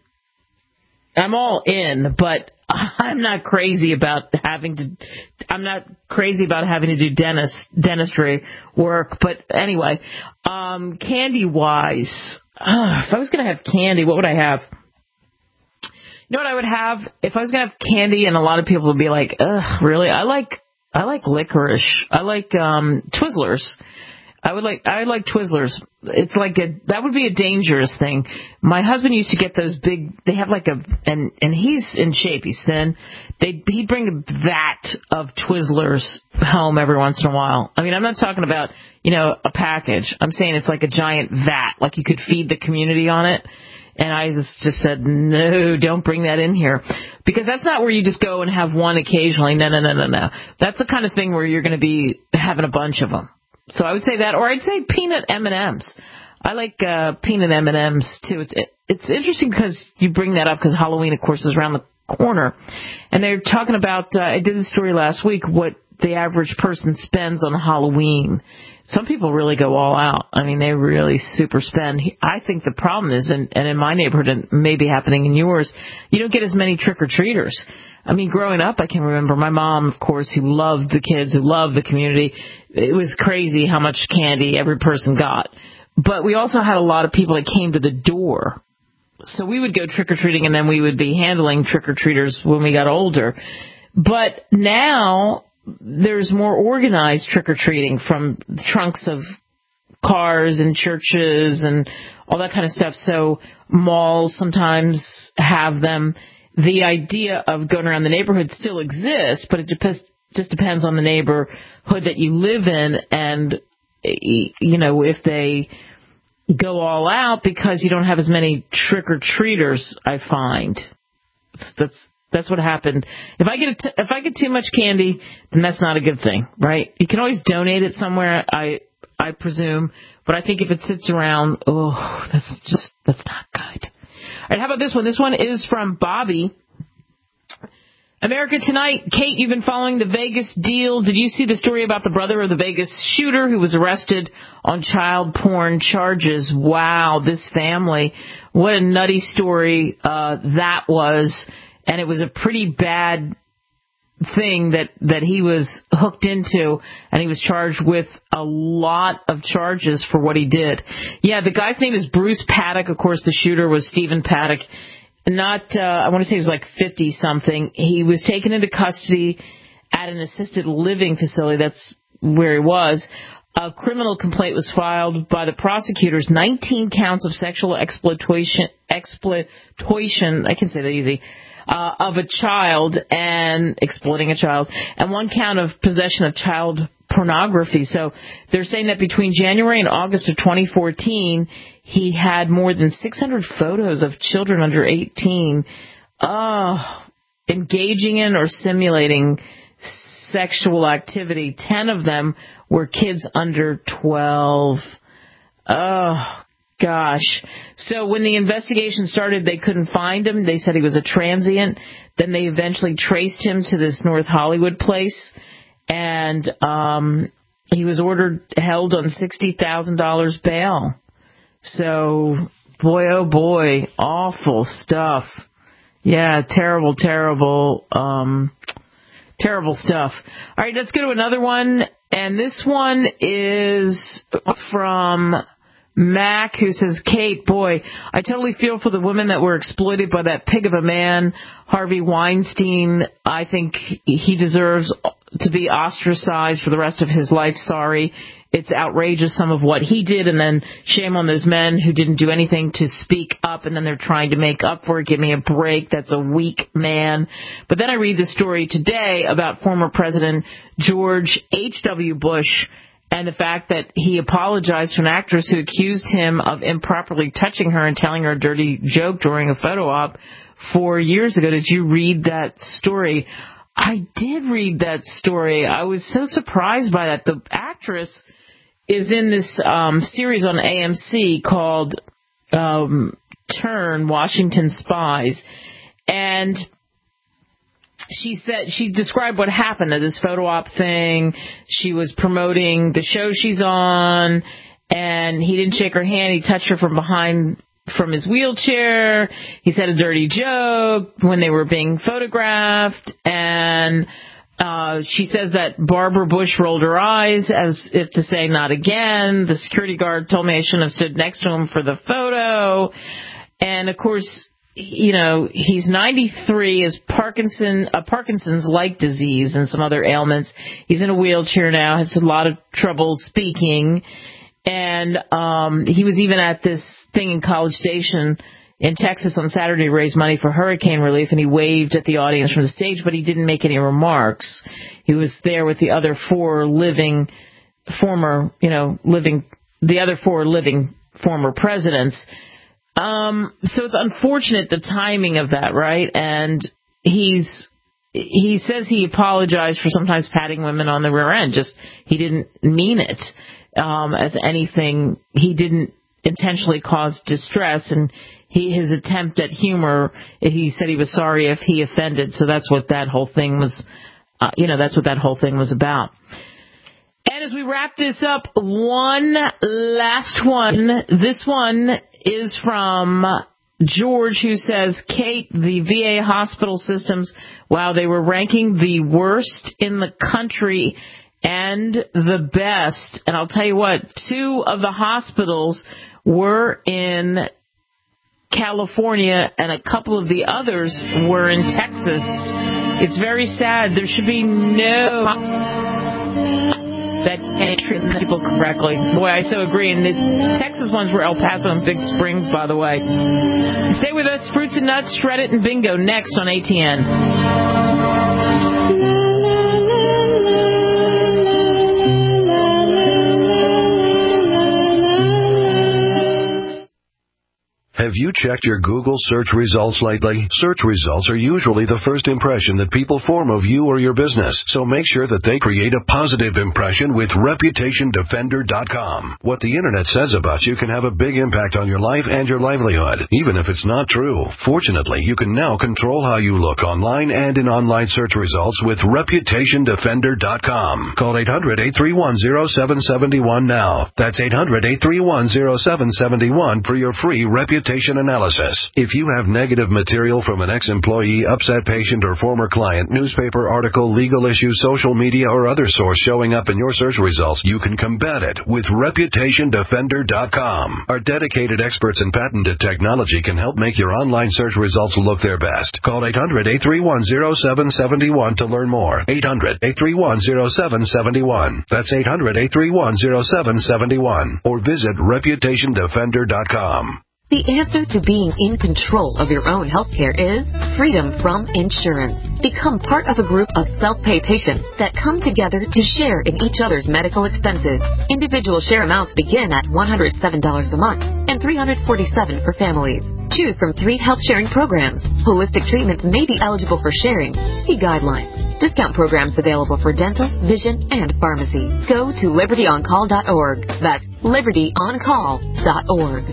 Speaker 2: I'm all in, but I'm not crazy about having to, I'm not crazy about having to do dentist, dentistry work. But anyway, um, candy-wise, uh, if I was going to have candy, what would I have? You know what I would have? If I was going to have candy, and a lot of people would be like, ugh, really? I like, I like licorice. I like, um, Twizzlers. I would like, I like Twizzlers. It's like a, that would be a dangerous thing. My husband used to get those big, they have like a, and, and he's in shape, he's thin. They, he'd bring a vat of Twizzlers home every once in a while. I mean, I'm not talking about, you know, a package. I'm saying it's like a giant vat, like you could feed the community on it. And I just said, no, don't bring that in here. Because that's not where you just go and have one occasionally. No, no, no, no, no. That's the kind of thing where you're going to be having a bunch of them. So I would say that, or I'd say peanut M and M's. I like uh, peanut M and M's too. It's it, it's interesting because you bring that up because Halloween, of course, is around the corner, and they're talking about. Uh, I did the story last week. What the average person spends on Halloween. Some people really go all out. I mean, they really super spend. I think the problem is, and, and in my neighborhood, and maybe happening in yours, you don't get as many trick-or-treaters. I mean, growing up, I can remember my mom, of course, who loved the kids, who loved the community. It was crazy how much candy every person got. But we also had a lot of people that came to the door. So we would go trick-or-treating, and then we would be handling trick-or-treaters when we got older. But now there's more organized trick-or-treating from trunks of cars and churches and all that kind of stuff. So malls sometimes have them. The idea of going around the neighborhood still exists, but it depends, just depends on the neighborhood that you live in and, you know, if they go all out because you don't have as many trick-or-treaters, I find. That's that's what happened. If I get a t- if I get too much candy, then that's not a good thing, right? You can always donate it somewhere, I I presume, but I think if it sits around, oh, that's just that's not good. All right, how about this one? This one is from Bobby. America Tonight. Kate, you've been following the Vegas deal. Did you see the story about the brother of the Vegas shooter who was arrested on child porn charges? Wow, this family. What a nutty story uh, that was. And it was a pretty bad thing that, that he was hooked into, and he was charged with a lot of charges for what he did. Yeah, the guy's name is Bruce Paddock. Of course, the shooter was Stephen Paddock. Not, uh, I want to say he was like fifty-something. He was taken into custody at an assisted living facility. That's where he was. A criminal complaint was filed by the prosecutors. nineteen counts of sexual exploitation, exploitation, I can say that easy, uh, of a child and exploiting a child, and one count of possession of child pornography. So they're saying that between January and August of twenty fourteen, he had more than six hundred photos of children under eighteen uh, engaging in or simulating sexual activity. Ten of them were kids under twelve. Oh, gosh. So when the investigation started, they couldn't find him. They said he was a transient. Then they eventually traced him to this North Hollywood place, and um, he was ordered held on sixty thousand dollars bail. So, boy, oh boy, awful stuff. Yeah, terrible, terrible, um, terrible stuff. All right, let's go to another one. And this one is from Mac, who says, Kate, boy, I totally feel for the women that were exploited by that pig of a man, Harvey Weinstein. I think he deserves to be ostracized for the rest of his life. Sorry. It's outrageous, some of what he did, and then shame on those men who didn't do anything to speak up, and then they're trying to make up for it. Give me a break. That's a weak man. But then I read the story today about former President George H W. Bush and the fact that he apologized to an actress who accused him of improperly touching her and telling her a dirty joke during a photo op four years ago. Did you read that story? I did read that story. I was so surprised by that. The actress is in this um, series on A M C called um, Turn, Washington Spies, and she said she described what happened at this photo op thing. She was promoting the show she's on, and he didn't shake her hand. He touched her from behind from his wheelchair. He said a dirty joke when they were being photographed, and Uh, she says that Barbara Bush rolled her eyes as if to say, not again. The security guard told me I shouldn't have stood next to him for the photo. And, of course, you know, he's ninety-three, has Parkinson, a Parkinson's-like disease and some other ailments. He's in a wheelchair now, has a lot of trouble speaking. And um, he was even at this thing in College Station in Texas on Saturday to raise money for hurricane relief, and he waved at the audience from the stage, but he didn't make any remarks. He was there with the other four living former, you know, living, the other four living former presidents. Um, so it's unfortunate, the timing of that, right? And he's, he says he apologized for sometimes patting women on the rear end. Just, he didn't mean it, um, as anything. He didn't intentionally cause distress, and He, his attempt at humor, he said he was sorry if he offended. So that's what that whole thing was, uh, you know, that's what that whole thing was about. And as we wrap this up, one last one. This one is from George, who says, Kate, the V A hospital systems, wow, they were ranking the worst in the country and the best. And I'll tell you what, two of the hospitals were in California, and a couple of the others were in Texas. It's very sad. There should be no that can't treat people correctly. Boy, I so agree. And the Texas ones were El Paso and Big Springs, by the way. Stay with us. Fruits and Nuts, Shred It, and Bingo next on A T N.
Speaker 16: Have you checked your Google search results lately? Search results are usually the first impression that people form of you or your business, so make sure that they create a positive impression with Reputation Defender dot com. What the internet says about you can have a big impact on your life and your livelihood, even if it's not true. Fortunately, you can now control how you look online and in online search results with Reputation Defender dot com. Call eight hundred, eight three one, zero seven seven one now. That's eight hundred, eight three one, zero seven seven one for your free reputation analysis. If you have negative material from an ex-employee, upset patient, or former client, newspaper article, legal issue, social media, or other source showing up in your search results, you can combat it with Reputation Defender dot com. Our dedicated experts in patented technology can help make your online search results look their best. Call eight hundred, eight three one, zero seven seven one to learn more. eight hundred, eight three one, zero seven seven one. That's eight hundred, eight three one, zero seven seven one. Or visit Reputation Defender dot com.
Speaker 14: The answer to being in control of your own healthcare is freedom from insurance. Become part of a group of self-pay patients that come together to share in each other's medical expenses. Individual share amounts begin at one hundred seven dollars a month and three hundred forty-seven dollars for families. Choose from three health sharing programs. Holistic treatments may be eligible for sharing. See guidelines. Discount programs available for dental, vision, and pharmacy. Go to liberty on call dot org. That's liberty on call dot org.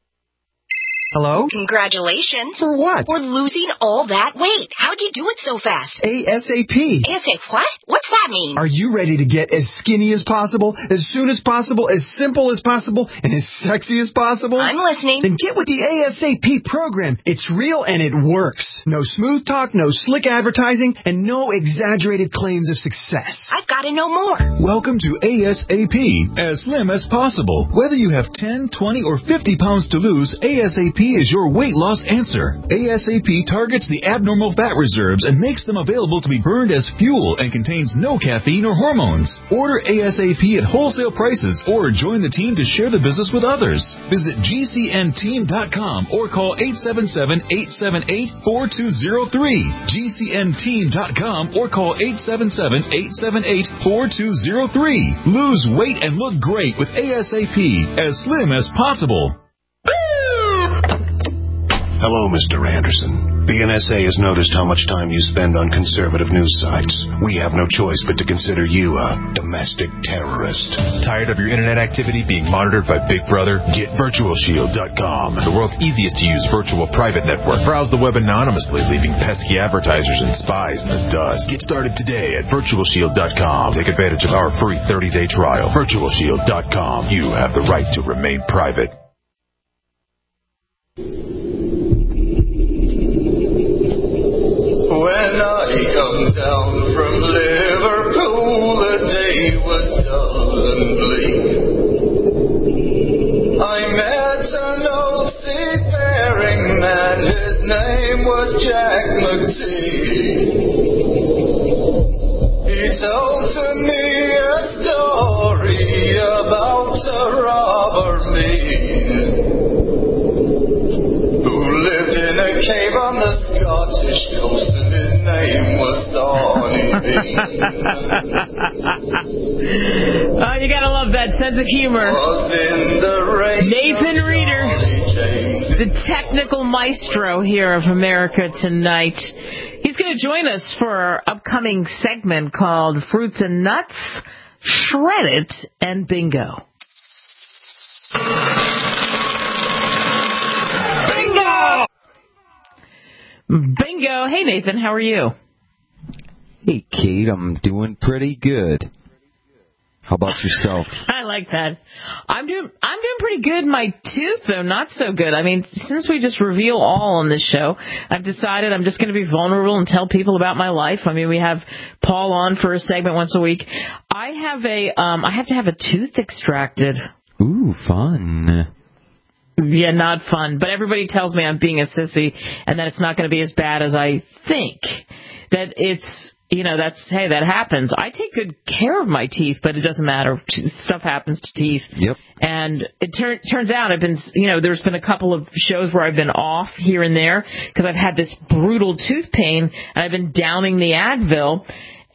Speaker 21: Hello?
Speaker 22: Congratulations.
Speaker 21: For what?
Speaker 22: For losing all that weight. How'd you do it so fast?
Speaker 21: ASAP.
Speaker 22: ASAP what? What's that mean?
Speaker 21: Are you ready to get as skinny as possible, as soon as possible, as simple as possible, and as sexy as possible?
Speaker 22: I'm listening.
Speaker 21: Then get with the ASAP program. It's real and it works. No smooth talk, no slick advertising, and no exaggerated claims of success.
Speaker 22: I've got to know more.
Speaker 23: Welcome to ASAP, as slim as possible. Whether you have ten, twenty, or fifty pounds to lose, ASAP is your weight loss answer. ASAP targets the abnormal fat reserves and makes them available to be burned as fuel and contains no caffeine or hormones. Order ASAP at wholesale prices or join the team to share the business with others. Visit G C N team dot com or call eight seven seven, eight seven eight, four two zero three. G C N team dot com or call eight seven seven, eight seven eight, four two zero three. Lose weight and look great with ASAP, as slim as possible.
Speaker 1: Hello, Mister Anderson. The N S A has noticed how much time you spend on conservative news sites. We have no choice but to consider you a domestic terrorist.
Speaker 24: Tired of your internet activity being monitored by Big Brother? Get Virtual Shield dot com, the world's easiest to use virtual private network. Browse the web anonymously, leaving pesky advertisers and spies in the dust. Get started today at Virtual Shield dot com. Take advantage of our free thirty-day trial. Virtual Shield dot com. You have the right to remain private.
Speaker 25: When I come down from Liverpool, the day was dull and bleak. I met an old seafaring man, his name was Jack McTee. He told to me a story about a robber mean who lived in a cave on the Scottish coast, and his name was Sonny Bean.
Speaker 2: Oh, you gotta love that sense of humor. Nathan Reeder, the technical maestro here of America Tonight. He's going to join us for our upcoming segment called Fruits and Nuts, Shred It, and Bingo. Bingo. Hey, Nathan, how are you?
Speaker 26: Hey, Kate, I'm doing pretty good. How about yourself?
Speaker 2: I like that. I'm doing I'm doing pretty good. My tooth, though, not so good. I mean, since we just reveal all on this show, I've decided I'm just going to be vulnerable and tell people about my life. I mean, we have Paul on for a segment once a week. I have a um I have to have a tooth extracted.
Speaker 26: Ooh, fun.
Speaker 2: Yeah, not fun. But everybody tells me I'm being a sissy and that it's not going to be as bad as I think. That it's, you know, that's, hey, that happens. I take good care of my teeth, but it doesn't matter. Stuff happens to teeth.
Speaker 26: Yep.
Speaker 2: And it tur- turns out I've been, you know, there's been a couple of shows where I've been off here and there because I've had this brutal tooth pain and I've been downing the Advil.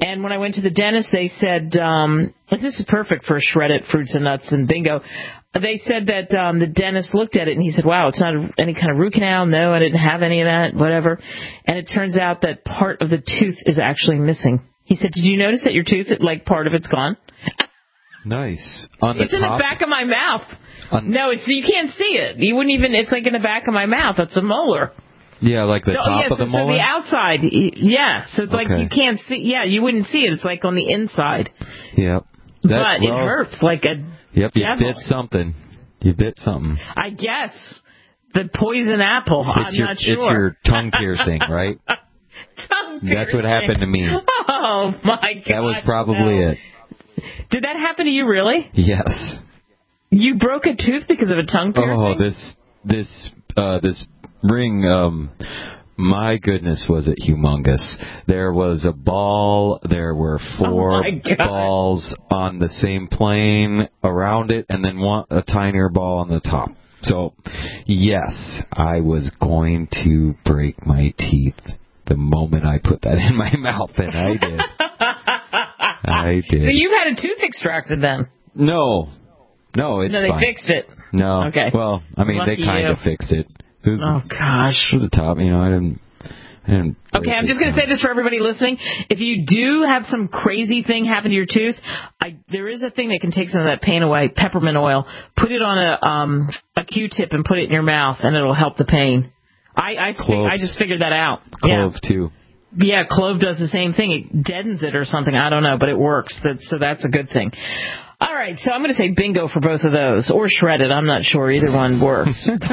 Speaker 2: And when I went to the dentist, they said, um, this is perfect for shredded fruits and nuts and bingo. They said that um, the dentist looked at it and he said, wow, it's not a, any kind of root canal. No, I didn't have any of that, whatever. And it turns out that part of the tooth is actually missing. He said, did you notice that your tooth, like part of it's gone?
Speaker 26: Nice. On the
Speaker 2: it's in
Speaker 26: top?
Speaker 2: the back of my mouth.
Speaker 26: On...
Speaker 2: No, it's you can't see it. You wouldn't even, it's like in the back of my mouth. That's a molar.
Speaker 26: Yeah, like the
Speaker 2: so,
Speaker 26: top
Speaker 2: yeah,
Speaker 26: of the
Speaker 2: so,
Speaker 26: molar?
Speaker 2: So the outside, yeah. So it's
Speaker 26: okay.
Speaker 2: like you can't see, yeah, you wouldn't see it. It's like on the inside.
Speaker 26: Yep.
Speaker 2: That,
Speaker 26: that,
Speaker 2: but
Speaker 26: well,
Speaker 2: it hurts like a
Speaker 26: Yep, you
Speaker 2: devil.
Speaker 26: bit something. You bit something.
Speaker 2: I guess. The poison apple.
Speaker 26: It's
Speaker 2: I'm
Speaker 26: your,
Speaker 2: not sure.
Speaker 26: It's your tongue piercing, right?
Speaker 2: tongue piercing.
Speaker 26: That's what happened to me.
Speaker 2: Oh, my God.
Speaker 26: That was probably
Speaker 2: no.
Speaker 26: it.
Speaker 2: Did that happen to you, really?
Speaker 26: Yes.
Speaker 2: You broke a tooth because of a tongue piercing?
Speaker 26: Oh, this, this, uh, this ring, um... my goodness, was it humongous. There was a ball, there were four
Speaker 2: oh
Speaker 26: balls on the same plane around it, and then one, a tinier ball on the top. So, yes, I was going to break my teeth the moment I put that in my mouth, and I did. I did.
Speaker 2: So you've had a tooth extracted then?
Speaker 26: No. No, it's
Speaker 2: No, they
Speaker 26: fine.
Speaker 2: fixed it.
Speaker 26: No.
Speaker 2: Okay.
Speaker 26: Well, I mean,
Speaker 2: Lucky
Speaker 26: they kind of fixed it. It was,
Speaker 2: oh, gosh.
Speaker 26: It was a top, you know, I didn't... I didn't
Speaker 2: okay, I'm just going to say this for everybody listening. If you do have some crazy thing happen to your tooth, I, there is a thing that can take some of that pain away, peppermint oil. Put it on a um, a Q-tip and put it in your mouth, and it'll help the pain. I I, fig- I just figured that out.
Speaker 26: Clove,
Speaker 2: yeah.
Speaker 26: too.
Speaker 2: Yeah, clove does the same thing. It deadens it or something. I don't know, but it works. That, so that's a good thing. All right, so I'm going to say bingo for both of those, or shredded. I'm not sure. Either one works. But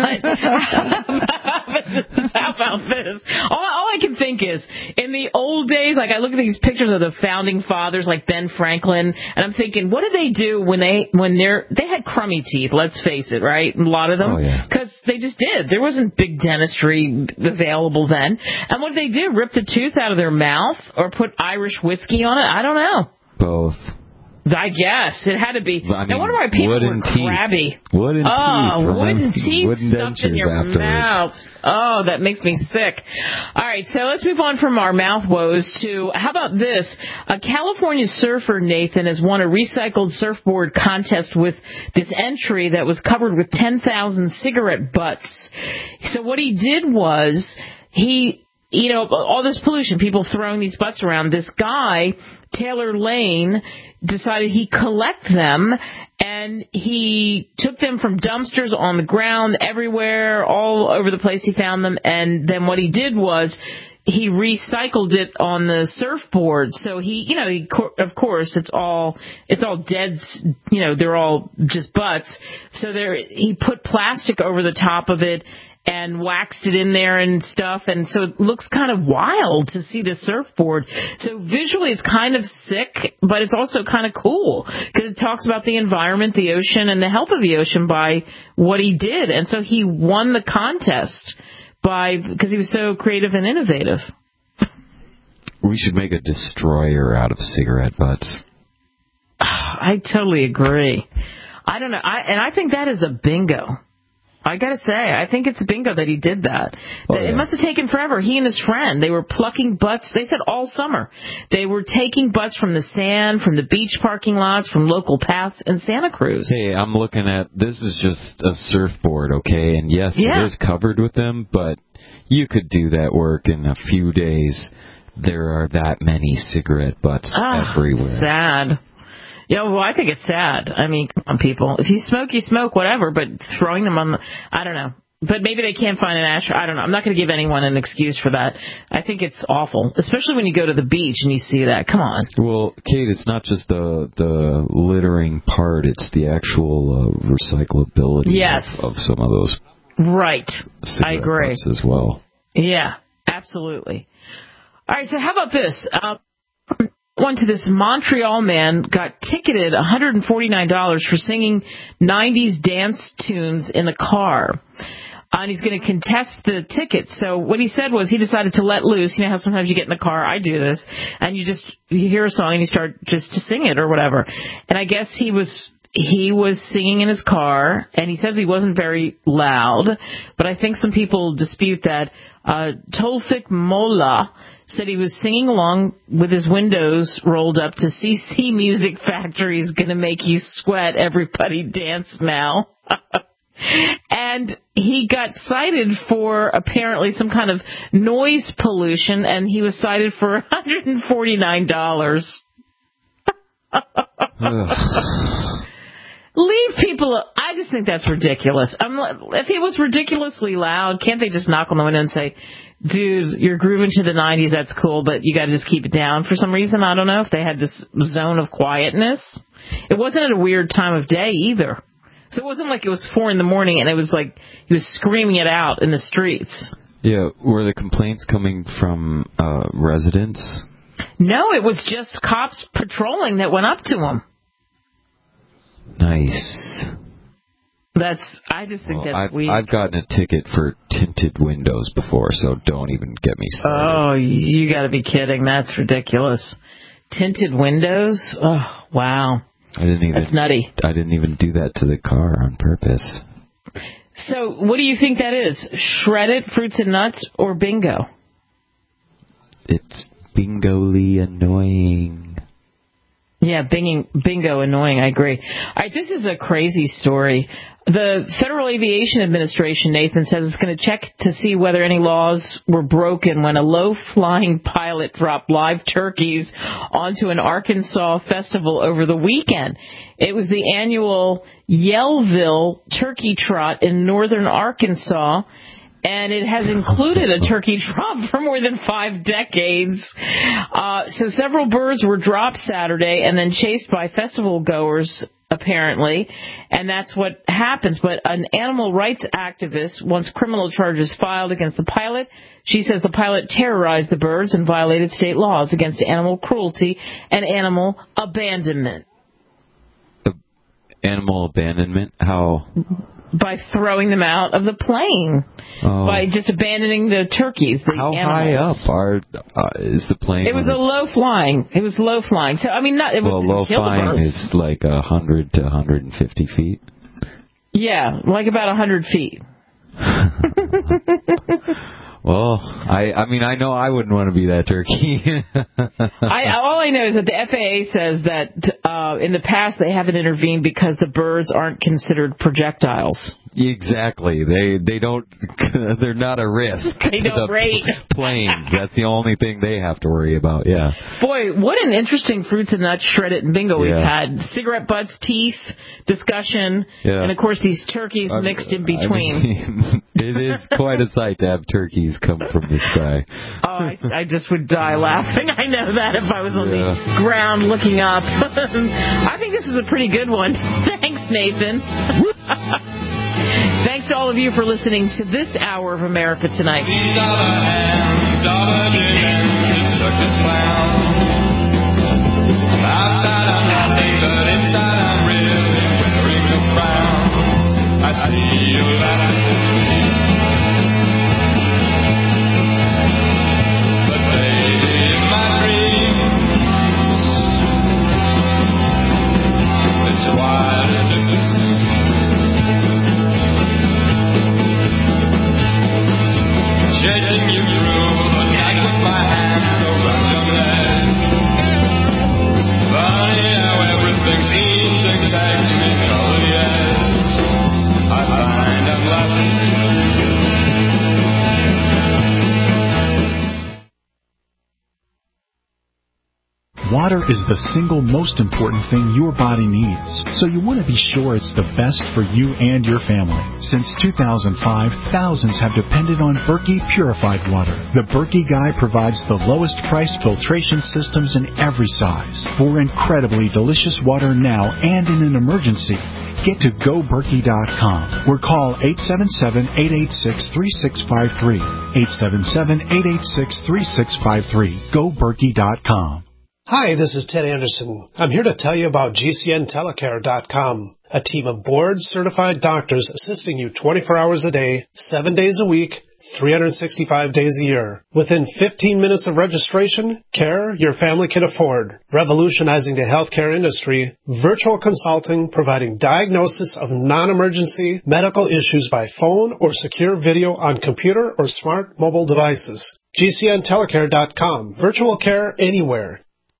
Speaker 2: how about this? All, all I can think is, in the old days, like I look at these pictures of the founding fathers, like Ben Franklin, and I'm thinking, what did they do when they when they're they had crummy teeth? Let's face it, right? A lot of them, because oh, yeah. they just did. There wasn't big dentistry available then. And what did they do? Rip the tooth out of their mouth or put Irish whiskey on it? I don't know.
Speaker 26: Both.
Speaker 2: I guess. It had to be.
Speaker 26: I mean,
Speaker 2: now, what are my people
Speaker 26: wooden
Speaker 2: were crabby?
Speaker 26: Teeth. Wooden
Speaker 2: oh,
Speaker 26: teeth.
Speaker 2: Oh, wooden teeth
Speaker 26: wooden
Speaker 2: stuffed in your
Speaker 26: afterwards.
Speaker 2: mouth. Oh, that makes me sick. All right, so let's move on from our mouth woes to, how about this? A California surfer, Nathan, has won a recycled surfboard contest with this entry that was covered with ten thousand cigarette butts. So what he did was, he... You know, all this pollution, people throwing these butts around. This guy, Taylor Lane, decided he'd collect them, and he took them from dumpsters on the ground, everywhere, all over the place he found them, and then what he did was he recycled it on the surfboard. So he, you know, he, of course, it's all, it's all dead, you know, they're all just butts. So there, he put plastic over the top of it, and waxed it in there and stuff, and so it looks kind of wild to see the surfboard. So visually it's kind of sick, but it's also kind of cool, because it talks about the environment, the ocean, and the health of the ocean by what he did. And so he won the contest by because he was so creative and innovative.
Speaker 26: We should make a destroyer out of cigarette butts.
Speaker 2: I totally agree. I don't know, I, and I think that is a bingo. I gotta say, I think it's bingo that he did that. Oh, it yeah. must have taken forever. He and his friend, they were plucking butts, they said all summer. They were taking butts from the sand, from the beach parking lots, from local paths in Santa Cruz.
Speaker 26: Hey, I'm looking at, this is just a surfboard, okay? And yes, yeah. it is covered with them, but you could do that work in a few days. There are that many cigarette butts
Speaker 2: oh,
Speaker 26: everywhere.
Speaker 2: Sad. Yeah, well, I think it's sad. I mean, come on, people. If you smoke, you smoke, whatever, but throwing them on the, I don't know. But maybe they can't find an ashtray. I don't know. I'm not going to give anyone an excuse for that. I think it's awful, especially when you go to the beach and you see that. Come on.
Speaker 26: Well, Kate, it's not just the the littering part. It's the actual uh, recyclability
Speaker 2: yes.
Speaker 26: of, of some of those.
Speaker 2: Right. I agree.
Speaker 26: As well.
Speaker 2: Yeah, absolutely. All right, so how about this? Uh, One to this Montreal man got ticketed one hundred forty-nine dollars for singing nineties dance tunes in the car. Uh, and he's going to contest the ticket. So what he said was he decided to let loose. You know how sometimes you get in the car, I do this, and you just you hear a song and you start just to sing it or whatever. And I guess he was he was singing in his car, and he says he wasn't very loud, but I think some people dispute that. Uh, Tolfik Molla said he was singing along with his windows rolled up to C C Music Factory's Gonna Make You Sweat, Everybody Dance Now. And he got cited for apparently some kind of noise pollution, and he was cited for one hundred forty-nine dollars. Leave people. I just think that's ridiculous. I'm, if he was ridiculously loud, can't they just knock on the window and say, dude, you're grooving to the nineties, that's cool, but you got to just keep it down for some reason? I don't know if they had this zone of quietness. It wasn't at a weird time of day either. So it wasn't like it was four in the morning and it was like he was screaming it out in the streets.
Speaker 26: Yeah, were the complaints coming from uh, residents?
Speaker 2: No, it was just cops patrolling that went up to him.
Speaker 26: Nice.
Speaker 2: That's. I just think
Speaker 26: well,
Speaker 2: that's
Speaker 26: I've,
Speaker 2: weird.
Speaker 26: I've gotten a ticket for tinted windows before, so don't even get me started.
Speaker 2: Oh, you got to be kidding. That's ridiculous. Tinted windows? Oh, wow.
Speaker 26: I didn't even.
Speaker 2: That's nutty.
Speaker 26: I didn't even do that to the car on purpose.
Speaker 2: So, what do you think that is? Shred it, fruits and nuts, or bingo?
Speaker 26: It's bingo-ly annoying.
Speaker 2: Yeah, binging, bingo, annoying, I agree. All right, this is a crazy story. The Federal Aviation Administration, Nathan, says it's going to check to see whether any laws were broken when a low-flying pilot dropped live turkeys onto an Arkansas festival over the weekend. It was the annual Yellville Turkey Trot in northern Arkansas, and it has included a turkey drop for more than five decades. Uh, so several birds were dropped Saturday and then chased by festival goers, apparently, and that's what happens. But an animal rights activist wants criminal charges filed against the pilot. She says the pilot terrorized the birds and violated state laws against animal cruelty and animal abandonment.
Speaker 26: Uh, animal abandonment? How?
Speaker 2: By throwing them out of the plane. Oh. By just abandoning the turkeys, the
Speaker 26: How
Speaker 2: animals.
Speaker 26: high up are, uh, is the plane?
Speaker 2: It was a low flying. It was low flying. So, I mean, not, it was
Speaker 26: well, low flying is like one hundred to one hundred fifty feet.
Speaker 2: Yeah, like about one hundred feet.
Speaker 26: Well, I I mean, I know I wouldn't want to be that turkey.
Speaker 2: I, all I know is that the F A A says that uh, in the past they haven't intervened because the birds aren't considered projectiles.
Speaker 26: Exactly. They they don't. They're not a risk.
Speaker 2: They
Speaker 26: to
Speaker 2: don't
Speaker 26: the
Speaker 2: rate
Speaker 26: planes. That's the only thing they have to worry about. Yeah.
Speaker 2: Boy, what an interesting fruits and nuts shredded and bingo
Speaker 26: yeah.
Speaker 2: we've had. Cigarette butts, teeth, discussion,
Speaker 26: yeah.
Speaker 2: and of course these turkeys
Speaker 26: I,
Speaker 2: mixed in between.
Speaker 26: I mean, it is quite a sight to have turkeys come from the sky.
Speaker 2: Oh, I, I just would die laughing. I know that if I was on yeah. the ground looking up. I think this is a pretty good one. Thanks, Nathan. Thanks to all of you for listening to this hour of America Tonight.
Speaker 25: These are the hands of a gigantic circus clown. Outside I'm nothing, but inside I'm really wearing a crown. I see you laughing at me, but baby, in my dreams, it's quite a different scene. Chasing you through the night with my hands around your leg. Funny how everything seems exactly color, yes. I find I'm laughing.
Speaker 15: Water is the single most important thing your body needs, so you want to be sure it's the best for you and your family. Since two thousand five, thousands have depended on Berkey purified water. The Berkey Guy provides the lowest priced filtration systems in every size for incredibly delicious water now and in an emergency. Get to go berkey dot com or call eight seven seven, eight eight six, three six five three. eight seven seven, eight eight six, three six five three. go berkey dot com.
Speaker 3: Hi, this is Ted Anderson. I'm here to tell you about G C N telecare dot com, a team of board-certified doctors assisting you twenty-four hours a day, seven days a week, three hundred sixty-five days a year. Within fifteen minutes of registration, care your family can afford. Revolutionizing the healthcare industry, virtual consulting providing diagnosis of non-emergency medical issues by phone or secure video on computer or smart mobile devices. G C N telecare dot com. Virtual care anywhere.